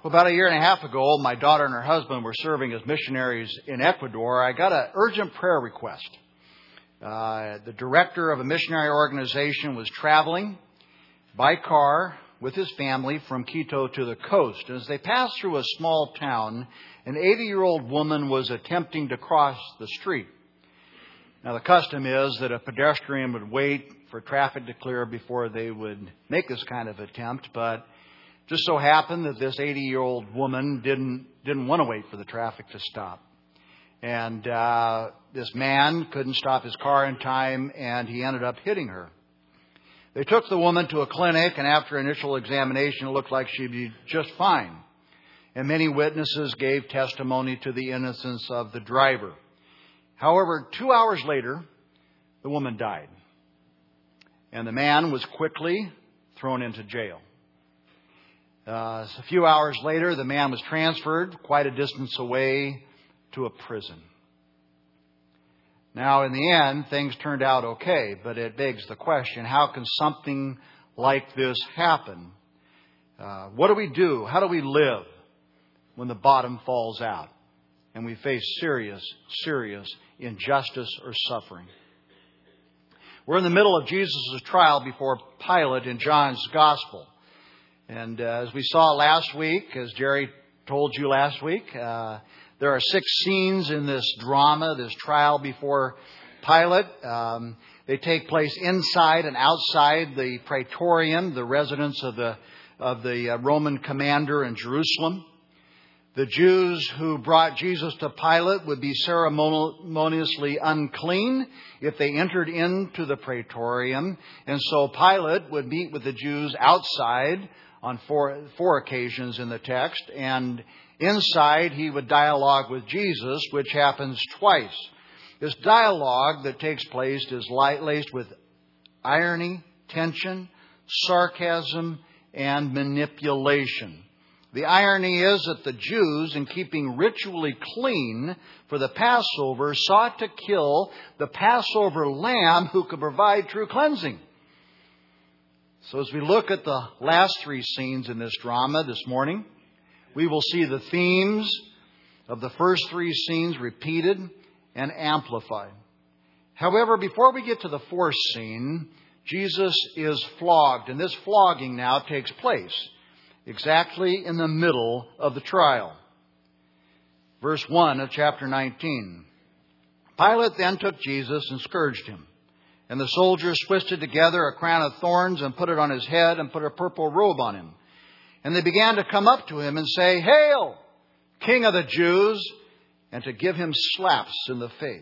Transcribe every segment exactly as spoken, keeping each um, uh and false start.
Well, about a year and a half ago, my daughter and her husband were serving as missionaries in Ecuador. I got an urgent prayer request. Uh, the director of a missionary organization was traveling by car with his family from Quito to the coast. And as they passed through a small town, an eighty-year-old woman was attempting to cross the street. Now, the custom is that a pedestrian would wait for traffic to clear before they would make this kind of attempt, but just so happened that this eighty-year-old woman didn't didn't want to wait for the traffic to stop. And uh, this man couldn't stop his car in time, and he ended up hitting her. They took the woman to a clinic, and after initial examination, it looked like she'd be just fine. And many witnesses gave testimony to the innocence of the driver. However, two hours later, the woman died. And the man was quickly thrown into jail. Uh, a few hours later, the man was transferred quite a distance away to a prison. Now, in the end, things turned out okay, but it begs the question, how can something like this happen? Uh, what do we do? How do we live when the bottom falls out and we face serious, serious injustice or suffering? We're in the middle of Jesus' trial before Pilate in John's Gospel. And uh, as we saw last week, as Jerry told you last week, uh, there are six scenes in this drama, this trial before Pilate. Um, they take place inside and outside the Praetorium, the residence of the of the uh, Roman commander in Jerusalem. The Jews who brought Jesus to Pilate would be ceremoniously unclean if they entered into the Praetorium. And so Pilate would meet with the Jews outside on four, four occasions in the text. And inside he would dialogue with Jesus, which happens twice. This dialogue that takes place is laced with irony, tension, sarcasm, and manipulation. The irony is that the Jews, in keeping ritually clean for the Passover, sought to kill the Passover lamb who could provide true cleansing. So as we look at the last three scenes in this drama this morning, we will see the themes of the first three scenes repeated and amplified. However, before we get to the fourth scene, Jesus is flogged, and this flogging now takes place exactly in the middle of the trial. Verse one of chapter nineteen. Pilate then took Jesus and scourged him. And the soldiers twisted together a crown of thorns and put it on his head and put a purple robe on him. And they began to come up to him and say, "Hail, King of the Jews!" and to give him slaps in the face.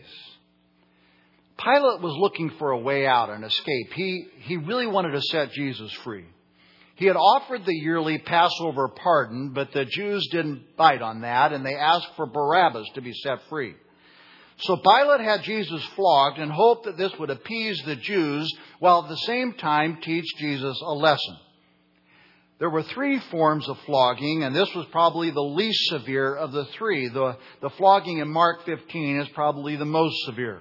Pilate was looking for a way out, an escape. He, he really wanted to set Jesus free. He had offered the yearly Passover pardon, but the Jews didn't bite on that, and they asked for Barabbas to be set free. So Pilate had Jesus flogged and hoped that this would appease the Jews while at the same time teach Jesus a lesson. There were three forms of flogging, and this was probably the least severe of the three. The, the flogging in Mark fifteen is probably the most severe.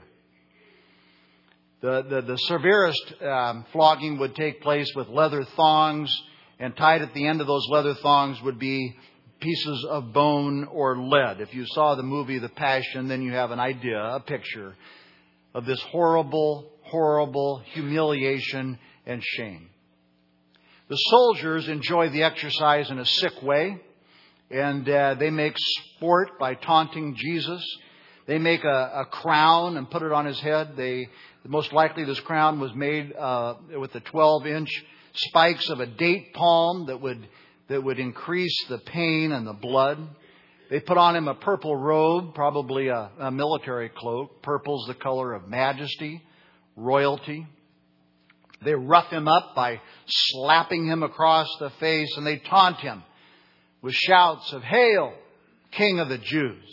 The, the, the severest um, flogging would take place with leather thongs, and tied at the end of those leather thongs would be pieces of bone or lead. If you saw the movie The Passion, then you have an idea, a picture of this horrible, horrible humiliation and shame. The soldiers enjoy the exercise in a sick way, and uh, they make sport by taunting Jesus. They make a, a crown and put it on his head. They most likely this crown was made uh, with the twelve-inch spikes of a date palm that would that would increase the pain and the blood. They put on him a purple robe, probably a, a military cloak. Purple's the color of majesty, royalty. They rough him up by slapping him across the face, and they taunt him with shouts of, "Hail, King of the Jews."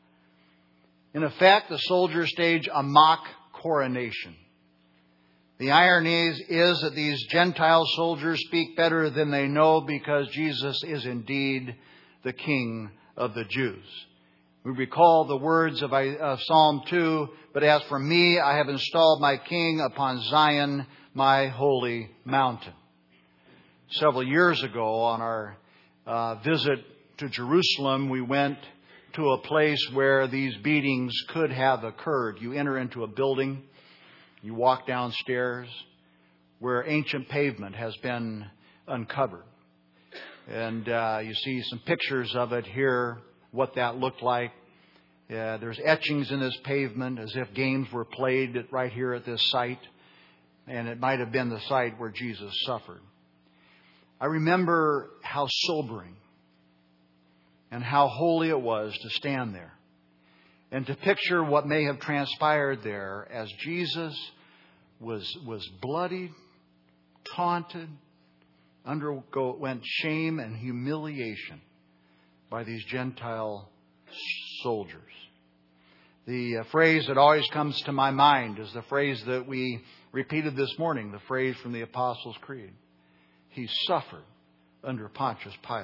In effect, the soldiers stage a mock coronation. The irony is, is that these Gentile soldiers speak better than they know because Jesus is indeed the King of the Jews. We recall the words of, of Psalm two, "But as for me, I have installed my King upon Zion, my holy mountain." Several years ago on our uh, visit to Jerusalem, we went to a place where these beatings could have occurred. You enter into a building, you walk downstairs where ancient pavement has been uncovered. And uh, you see some pictures of it here, what that looked like. Uh, there's etchings in this pavement as if games were played right here at this site. And it might have been the site where Jesus suffered. I remember how sobering and how holy it was to stand there and to picture what may have transpired there as Jesus was, was bloodied, taunted, underwent shame and humiliation by these Gentile soldiers. The uh, phrase that always comes to my mind is the phrase that we repeated this morning, the phrase from the Apostles' Creed. He suffered under Pontius Pilate.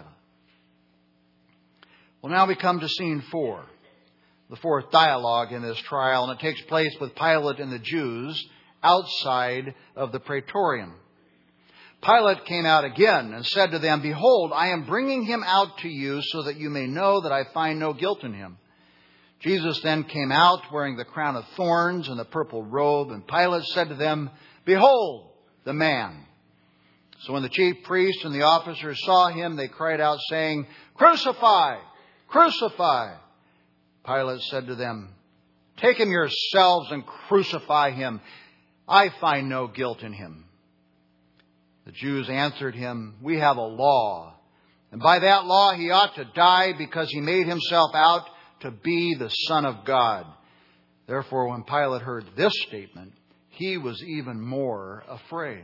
Well, now we come to scene four, the fourth dialogue in this trial, and it takes place with Pilate and the Jews outside of the Praetorium. Pilate came out again and said to them, "Behold, I am bringing him out to you so that you may know that I find no guilt in him." Jesus then came out wearing the crown of thorns and the purple robe, and Pilate said to them, "Behold, the man." So when the chief priests and the officers saw him, they cried out, saying, "Crucify! Crucify!" Pilate said to them, "Take him yourselves and crucify him. I find no guilt in him." The Jews answered him, "We have a law, and by that law he ought to die because he made himself out to be the Son of God." Therefore, when Pilate heard this statement, he was even more afraid.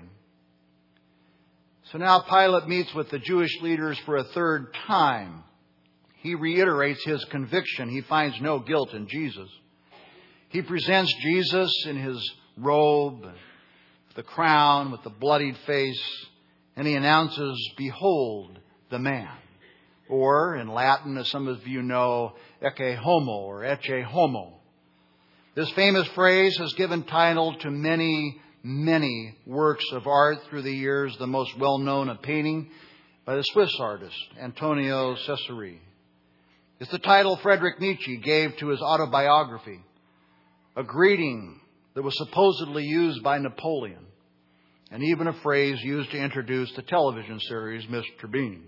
So now Pilate meets with the Jewish leaders for a third time. He reiterates his conviction. He finds no guilt in Jesus. He presents Jesus in his robe, the crown with the bloodied face, and he announces, "Behold the man." Or, in Latin, as some of you know, ecce homo or ecce homo. This famous phrase has given title to many, many works of art through the years, the most well-known a painting by the Swiss artist Antonio Cesari. It's the title Friedrich Nietzsche gave to his autobiography, a greeting that was supposedly used by Napoleon, and even a phrase used to introduce the television series Mister Bean.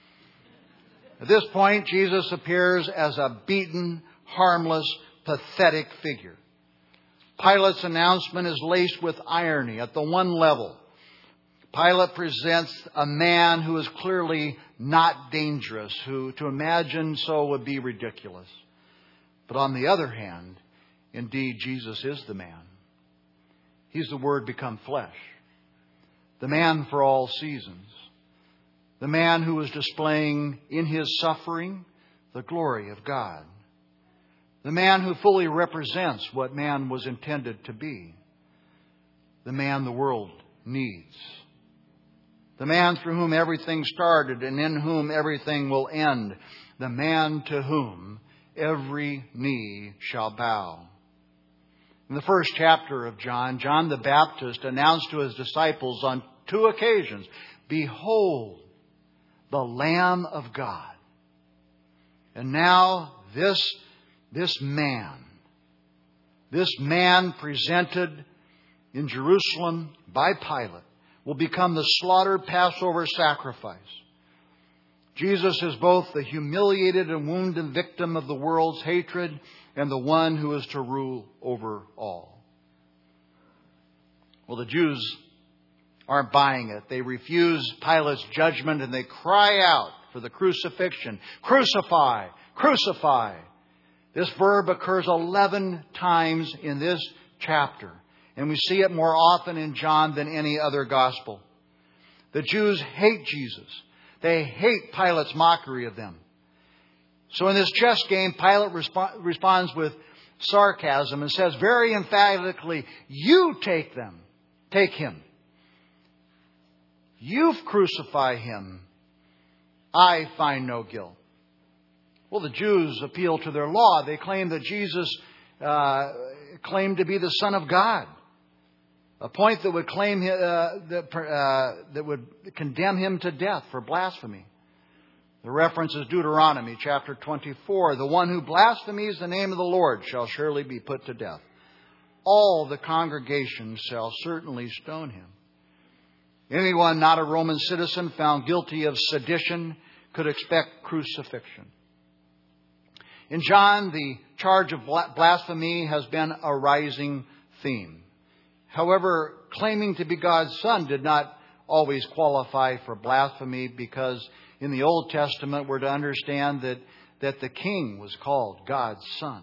At this point, Jesus appears as a beaten, harmless, pathetic figure. Pilate's announcement is laced with irony at the one level. Pilate presents a man who is clearly not dangerous, who to imagine so would be ridiculous. But on the other hand, indeed, Jesus is the man. He's the Word become flesh. The man for all seasons. The man who is displaying in his suffering the glory of God. The man who fully represents what man was intended to be. The man the world needs. The man through whom everything started and in whom everything will end. The man to whom every knee shall bow. In the first chapter of John, John the Baptist announced to his disciples on two occasions, "Behold, the Lamb of God." And now this, this man, this man presented in Jerusalem by Pilate will become the slaughtered Passover sacrifice. Jesus is both the humiliated and wounded victim of the world's hatred and the one who is to rule over all. Well, the Jews aren't buying it. They refuse Pilate's judgment and they cry out for the crucifixion. Crucify! Crucify! This verb occurs eleven times in this chapter. And we see it more often in John than any other gospel. The Jews hate Jesus. They hate Pilate's mockery of them. So in this chess game, Pilate resp- responds with sarcasm and says very emphatically, "You take them. Take him. You crucify him. I find no guilt." Well, the Jews appeal to their law. They claim that Jesus uh, claimed to be the Son of God. A point that would claim uh, that, uh, that would condemn him to death for blasphemy. The reference is Deuteronomy chapter twenty-four. The one who blasphemes the name of the Lord shall surely be put to death. All the congregation shall certainly stone him. Anyone not a Roman citizen found guilty of sedition could expect crucifixion. In John, the charge of blasphemy has been a rising theme. However, claiming to be God's son did not always qualify for blasphemy, because in the Old Testament we're to understand that, that the king was called God's son.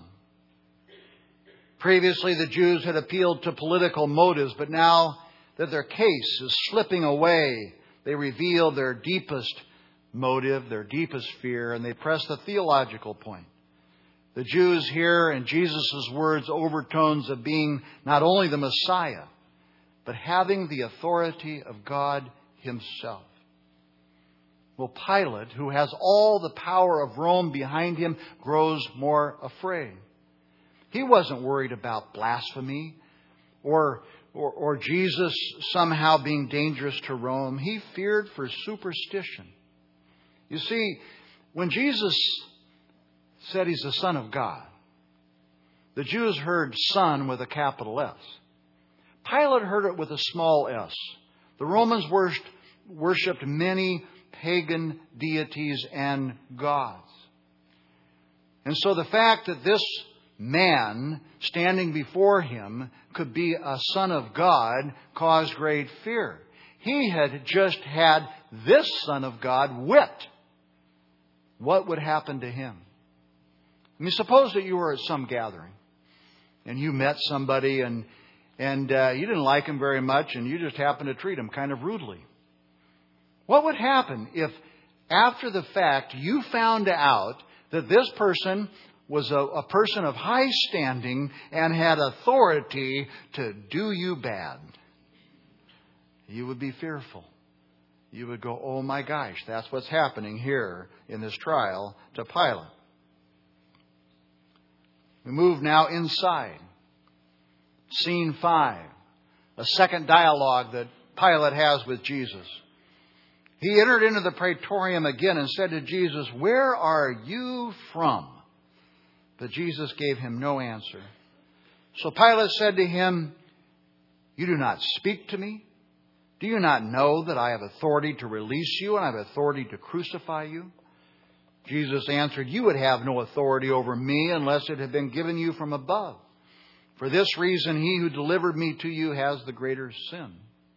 Previously, the Jews had appealed to political motives, but now that their case is slipping away, they reveal their deepest motive, their deepest fear, and they press the theological point. The Jews hear in Jesus' words overtones of being not only the Messiah, but having the authority of God Himself. Well, Pilate, who has all the power of Rome behind him, grows more afraid. He wasn't worried about blasphemy or, or, or Jesus somehow being dangerous to Rome. He feared for superstition. You see, when Jesus said He's the Son of God, the Jews heard Son with a capital S. Pilate heard it with a small s. The Romans worshipped, worshipped many pagan deities and gods. And so the fact that this man standing before him could be a son of God caused great fear. He had just had this Son of God whipped. What would happen to him? I mean, suppose that you were at some gathering and you met somebody and and uh, you didn't like him very much and you just happened to treat him kind of rudely. What would happen if after the fact you found out that this person was a, a person of high standing and had authority to do you bad? You would be fearful. You would go, oh my gosh, that's what's happening here in this trial to Pilate. We move now inside. Scene five. A second dialogue that Pilate has with Jesus. He entered into the praetorium again and said to Jesus, "Where are you from?" But Jesus gave him no answer. So Pilate said to him, "You do not speak to me? Do you not know that I have authority to release you and I have authority to crucify you?" Jesus answered, "You would have no authority over me unless it had been given you from above. For this reason, he who delivered me to you has the greater sin."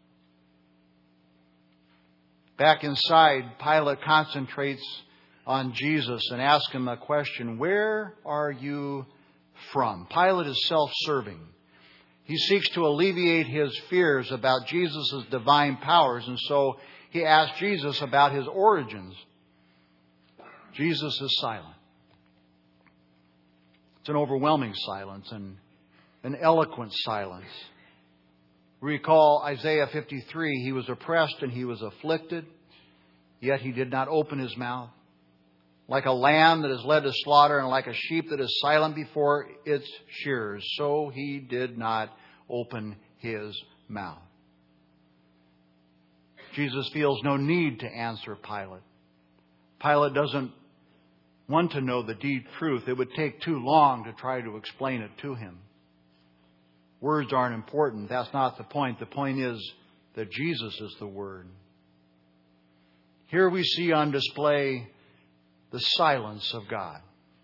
Back inside, Pilate concentrates on Jesus and asks him a question. Where are you from? Pilate is self-serving. He seeks to alleviate his fears about Jesus' divine powers, and so he asks Jesus about his origins. Jesus is silent. It's an overwhelming silence and an eloquent silence. Recall Isaiah fifty-three. He was oppressed and he was afflicted, yet he did not open his mouth. Like a lamb that is led to slaughter and like a sheep that is silent before its shearers, so he did not open his mouth. Jesus feels no need to answer Pilate. Pilate doesn't want to know the deep truth. It would take too long to try to explain it to him. Words aren't important. That's not the point. The point is that Jesus is the Word. Here we see on display the silence of God.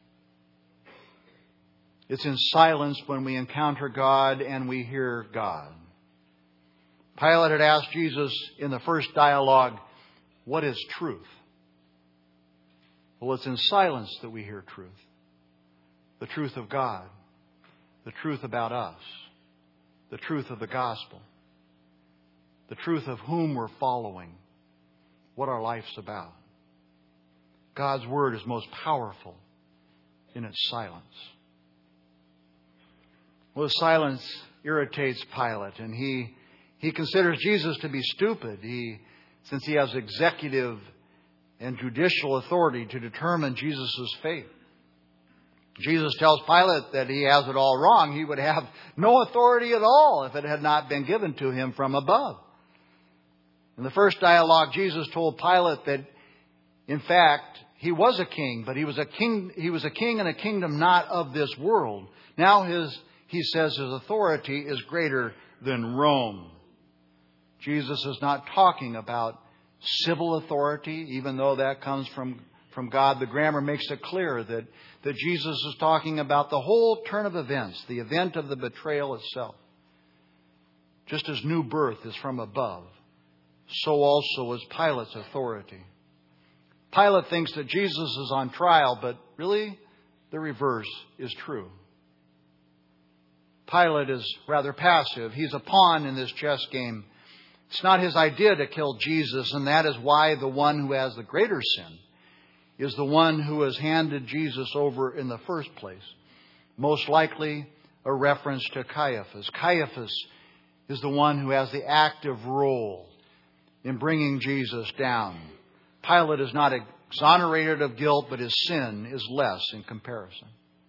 It's in silence when we encounter God and we hear God. Pilate had asked Jesus in the first dialogue, "What is truth?" Well, it's in silence that we hear truth. The truth of God. The truth about us. The truth of the gospel. The truth of whom we're following. What our life's about. God's Word is most powerful in its silence. Well, the silence irritates Pilate, and he he considers Jesus to be stupid. He, since he has executive and judicial authority to determine Jesus' fate. Jesus tells Pilate that he has it all wrong. He would have no authority at all if it had not been given to him from above. In the first dialogue, Jesus told Pilate that, in fact, he was a king, but he was a king, he was a king in a kingdom not of this world. Now his, he says his authority is greater than Rome. Jesus is not talking about civil authority, even though that comes from, from God. The grammar makes it clear that, that Jesus is talking about the whole turn of events, the event of the betrayal itself. Just as new birth is from above, so also is Pilate's authority. Pilate thinks that Jesus is on trial, but really the reverse is true. Pilate is rather passive. He's a pawn in this chess game. It's not his idea to kill Jesus, and that is why the one who has the greater sin is the one who has handed Jesus over in the first place. Most likely a reference to Caiaphas. Caiaphas is the one who has the active role in bringing Jesus down. Pilate is not exonerated of guilt, but his sin is less in comparison.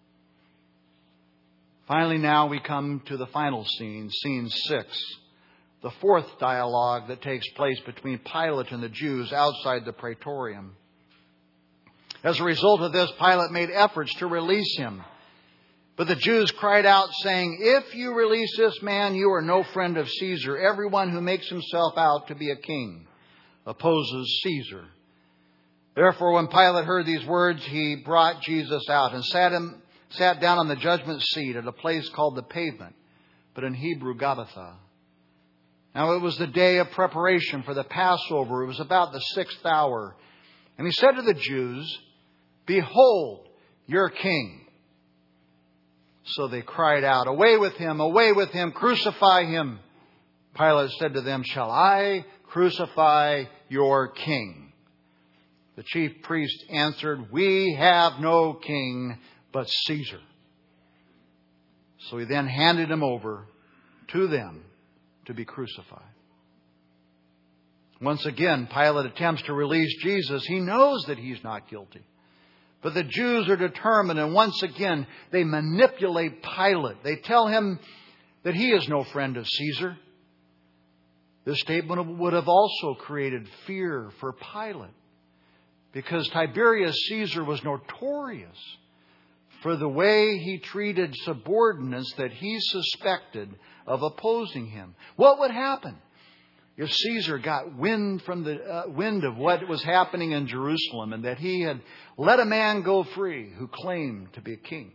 Finally, now we come to the final scene, scene six. The fourth dialogue that takes place between Pilate and the Jews outside the praetorium. As a result of this, Pilate made efforts to release him. But the Jews cried out, saying, "If you release this man, you are no friend of Caesar. Everyone who makes himself out to be a king opposes Caesar." Therefore, when Pilate heard these words, he brought Jesus out and sat him, sat down on the judgment seat at a place called the Pavement, but in Hebrew, Gabbatha. Now it was the day of preparation for the Passover. It was about the sixth hour. And he said to the Jews, "Behold, your king." So they cried out, "Away with him, away with him, crucify him." Pilate said to them, "Shall I crucify your king?" The chief priest answered, "We have no king but Caesar." So he then handed him over to them to be crucified. Once again, Pilate attempts to release Jesus. He knows that he's not guilty. But the Jews are determined, and once again, they manipulate Pilate. They tell him that he is no friend of Caesar. This statement would have also created fear for Pilate, because Tiberius Caesar was notorious for the way he treated subordinates that he suspected of opposing him. What would happen if Caesar got wind from the uh, wind of what was happening in Jerusalem, and that he had let a man go free who claimed to be a king?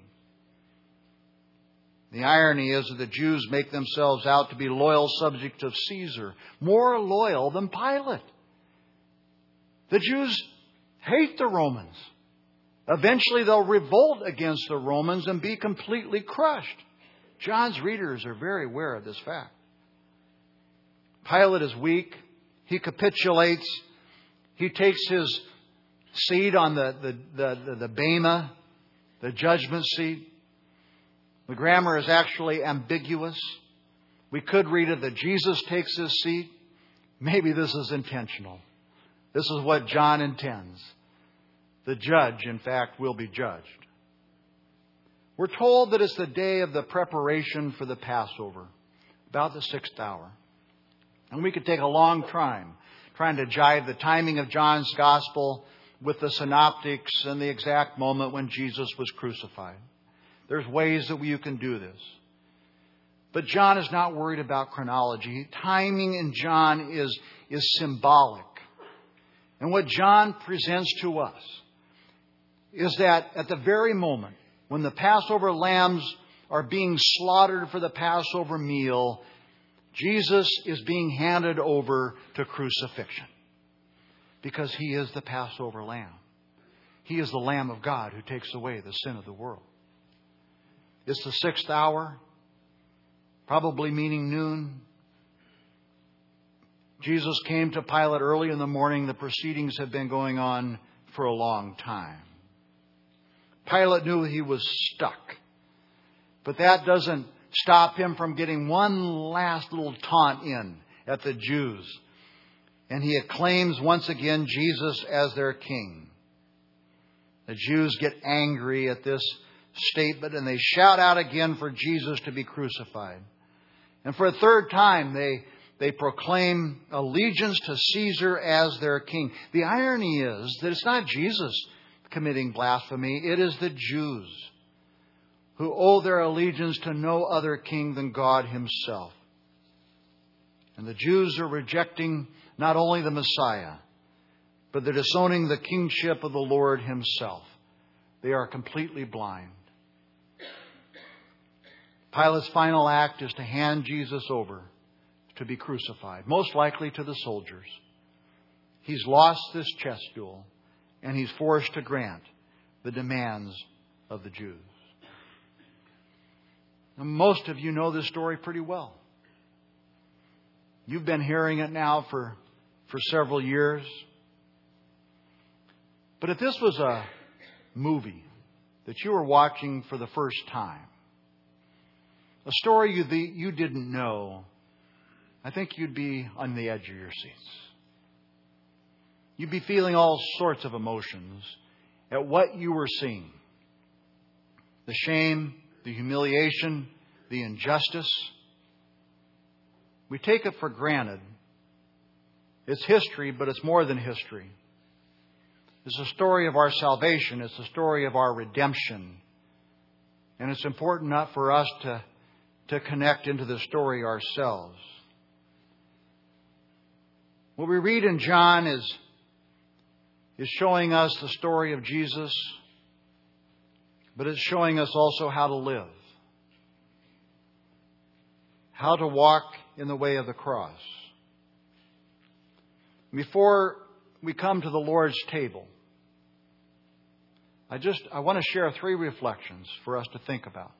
The irony is that the Jews make themselves out to be loyal subjects of Caesar, more loyal than Pilate. The Jews hate the Romans. Eventually they'll revolt against the Romans and be completely crushed. John's readers are very aware of this fact. Pilate is weak. He capitulates. He takes his seat on the, the, the, the, the bema, the judgment seat. The grammar is actually ambiguous. We could read it that Jesus takes his seat. Maybe this is intentional. This is what John intends. The judge, in fact, will be judged. We're told that it's the day of the preparation for the Passover, about the sixth hour. And we could take a long time trying to jive the timing of John's Gospel with the synoptics and the exact moment when Jesus was crucified. There's ways that you can do this. But John is not worried about chronology. Timing in John is, is symbolic. And what John presents to us is that at the very moment when the Passover lambs are being slaughtered for the Passover meal, Jesus is being handed over to crucifixion, because he is the Passover lamb. He is the Lamb of God who takes away the sin of the world. It's the sixth hour, probably meaning noon. Jesus came to Pilate early in the morning. The proceedings had been going on for a long time. Pilate knew he was stuck. But that doesn't stop him from getting one last little taunt in at the Jews. And he acclaims once again Jesus as their king. The Jews get angry at this statement, and they shout out again for Jesus to be crucified. And for a third time, they, they proclaim allegiance to Caesar as their king. The irony is that it's not Jesus committing blasphemy. It is the Jews who owe their allegiance to no other king than God Himself. And the Jews are rejecting not only the Messiah, but they're disowning the kingship of the Lord Himself. They are completely blind. Pilate's final act is to hand Jesus over to be crucified, most likely to the soldiers. He's lost this chess duel, and he's forced to grant the demands of the Jews. Now, most of you know this story pretty well. You've been hearing it now for, for several years. But if this was a movie that you were watching for the first time, a story you, the, you didn't know, I think you'd be on the edge of your seats. You'd be feeling all sorts of emotions at what you were seeing. The shame, the humiliation, the injustice. We take it for granted. It's history, but it's more than history. It's a story of our salvation. It's a story of our redemption. And it's important not for us to, to connect into the story ourselves. What we read in John is, is showing us the story of Jesus, but it's showing us also how to live. How to walk in the way of the cross. Before we come to the Lord's table, I just I want to share three reflections for us to think about.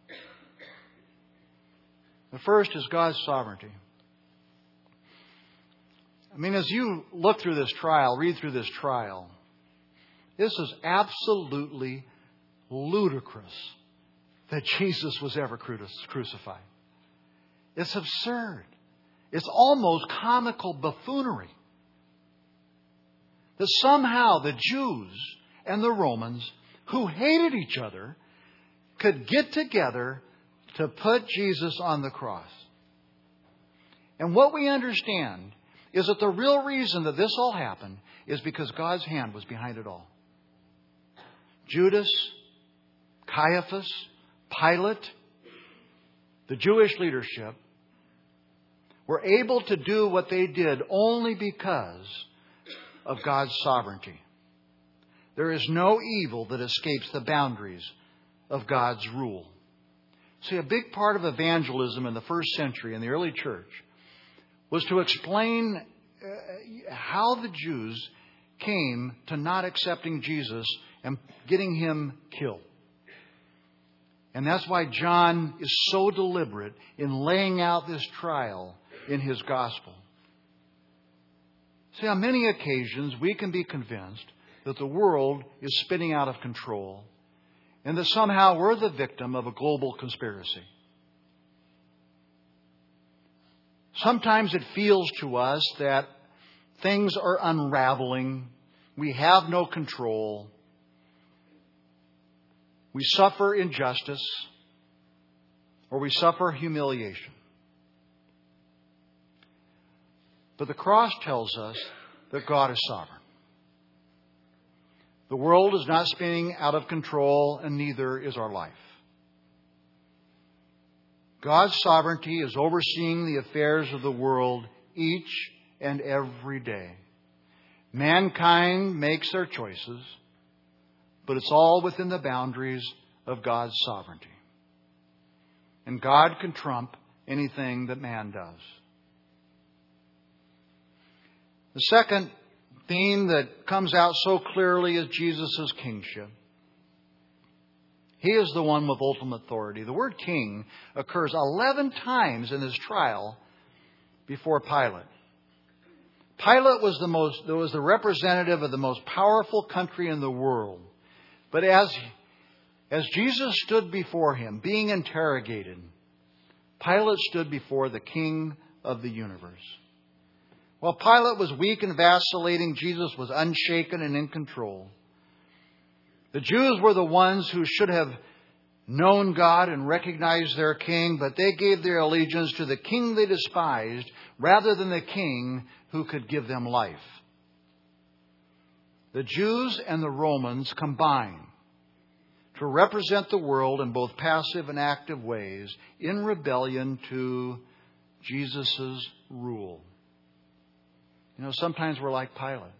The first is God's sovereignty. I mean, as you look through this trial, read through this trial, this is absolutely ludicrous that Jesus was ever crucified. It's absurd. It's almost comical buffoonery. That somehow the Jews and the Romans, who hated each other, could get together to put Jesus on the cross. And what we understand is that the real reason that this all happened is because God's hand was behind it all. Judas, Caiaphas, Pilate, the Jewish leadership were able to do what they did only because of God's sovereignty. There is no evil that escapes the boundaries of God's rule. See, a big part of evangelism in the first century in the early church was to explain how the Jews came to not accepting Jesus and getting Him killed. And that's why John is so deliberate in laying out this trial in his gospel. See, on many occasions we can be convinced that the world is spinning out of control and that somehow we're the victim of a global conspiracy. Sometimes it feels to us that things are unraveling. We have no control. We suffer injustice or we suffer humiliation. But the cross tells us that God is sovereign. The world is not spinning out of control, and neither is our life. God's sovereignty is overseeing the affairs of the world each and every day. Mankind makes their choices, but it's all within the boundaries of God's sovereignty. And God can trump anything that man does. The second theme that comes out so clearly is Jesus' kingship. He is the one with ultimate authority. The word king occurs eleven times in this trial before Pilate. Pilate was the most, was the representative of the most powerful country in the world. But as, as Jesus stood before him, being interrogated, Pilate stood before the King of the universe. While Pilate was weak and vacillating, Jesus was unshaken and in control. The Jews were the ones who should have known God and recognized their king, but they gave their allegiance to the king they despised rather than the king who could give them life. The Jews and the Romans combine to represent the world in both passive and active ways in rebellion to Jesus' rule. You know, sometimes we're like Pilate.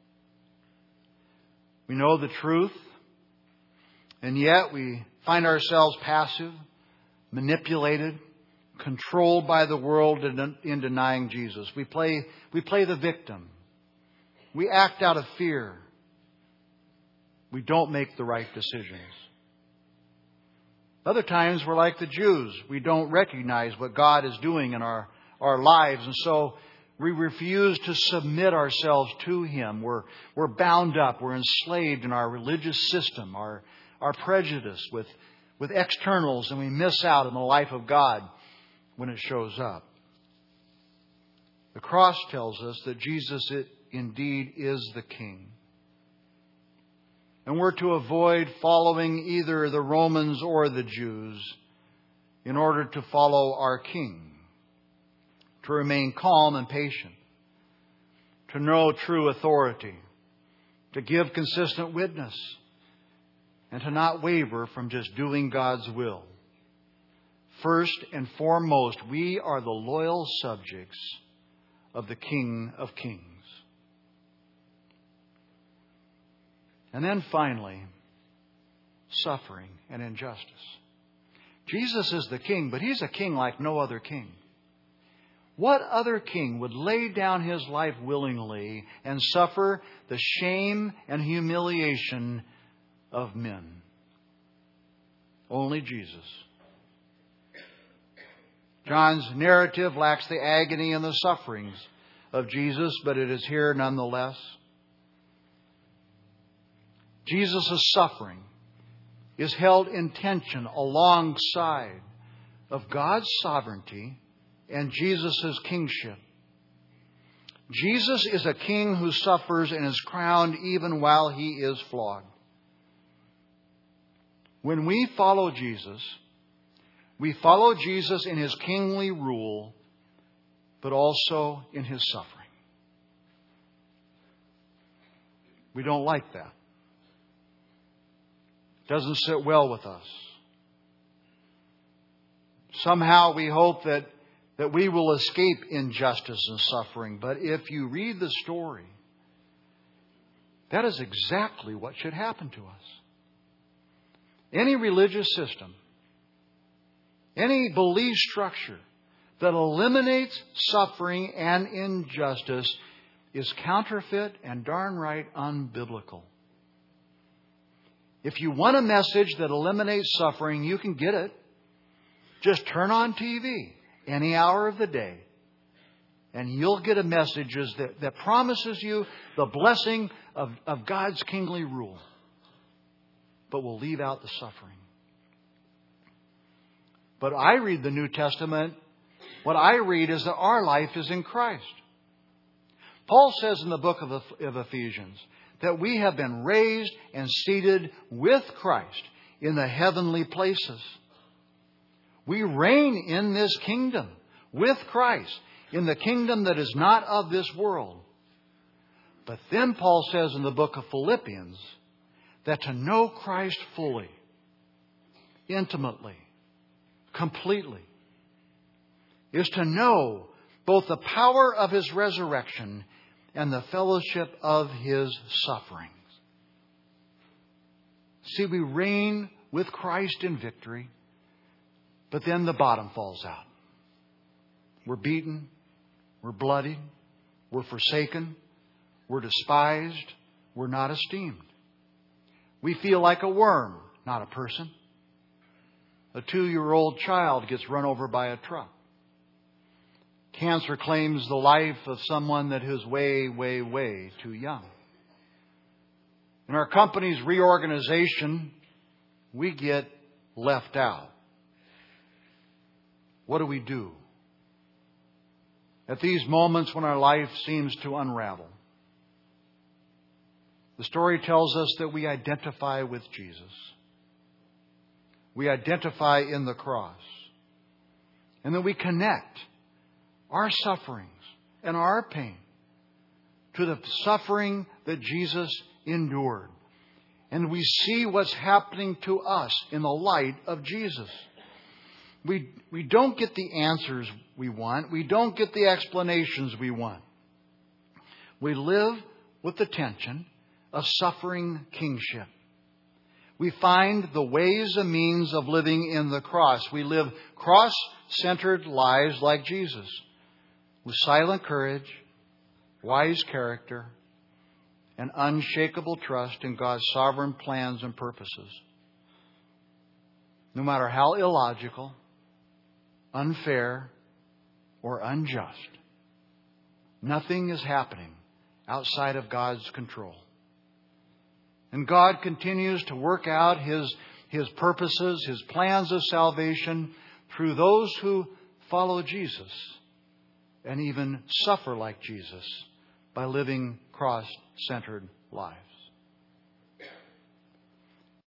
We know the truth, and yet we find ourselves passive, manipulated, controlled by the world in denying Jesus. We play, we play the victim. We act out of fear. We don't make the right decisions. Other times we're like the Jews. We don't recognize what God is doing in our, our lives, and so we refuse to submit ourselves to Him. We're, we're bound up. We're enslaved in our religious system, our, our prejudice with, with externals, and we miss out on the life of God when it shows up. The cross tells us that Jesus it, indeed is the King. And we're to avoid following either the Romans or the Jews in order to follow our King. To remain calm and patient. To know true authority. To give consistent witness. And to not waver from just doing God's will. First and foremost, we are the loyal subjects of the King of Kings. And then finally, suffering and injustice. Jesus is the King, but He's a King like no other king. What other king would lay down his life willingly and suffer the shame and humiliation of men? Only Jesus. John's narrative lacks the agony and the sufferings of Jesus, but it is here nonetheless. Jesus' suffering is held in tension alongside of God's sovereignty and Jesus' kingship. Jesus is a king who suffers and is crowned even while He is flogged. When we follow Jesus, we follow Jesus in His kingly rule, but also in His suffering. We don't like that. Doesn't sit well with us. Somehow we hope that, that we will escape injustice and suffering. But if you read the story, that is exactly what should happen to us. Any religious system, any belief structure that eliminates suffering and injustice is counterfeit and darn right unbiblical. If you want a message that eliminates suffering, you can get it. Just turn on T V any hour of the day, and you'll get a message that, that promises you the blessing of, of God's kingly rule, but will leave out the suffering. But I read the New Testament. What I read is that our life is in Christ. Paul says in the book of, of Ephesians that we have been raised and seated with Christ in the heavenly places. We reign in this kingdom with Christ, in the kingdom that is not of this world. But then Paul says in the book of Philippians that to know Christ fully, intimately, completely, is to know both the power of His resurrection and the fellowship of His sufferings. See, we reign with Christ in victory, but then the bottom falls out. We're beaten, we're bloodied, we're forsaken, we're despised, we're not esteemed. We feel like a worm, not a person. A two-year-old child gets run over by a truck. Cancer claims the life of someone that is way, way, way too young. In our company's reorganization, we get left out. What do we do? At these moments when our life seems to unravel, the story tells us that we identify with Jesus. We identify in the cross. And then we connect our sufferings and our pain to the suffering that Jesus endured. And we see what's happening to us in the light of Jesus. We, we don't get the answers we want. We don't get the explanations we want. We live with the tension of suffering kingship. We find the ways and means of living in the cross. We live cross-centered lives like Jesus, with silent courage, wise character, and unshakable trust in God's sovereign plans and purposes. No matter how illogical, unfair, or unjust, nothing is happening outside of God's control. And God continues to work out His, His purposes, His plans of salvation through those who follow Jesus and even suffer like Jesus by living cross-centered lives.